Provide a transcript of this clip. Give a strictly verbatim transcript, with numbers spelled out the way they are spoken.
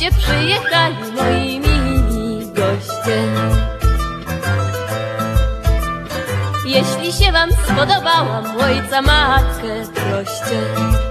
Żebyście przyjechali, moi mili goście. Jeśli się wam spodobałam, ojca matkę proście.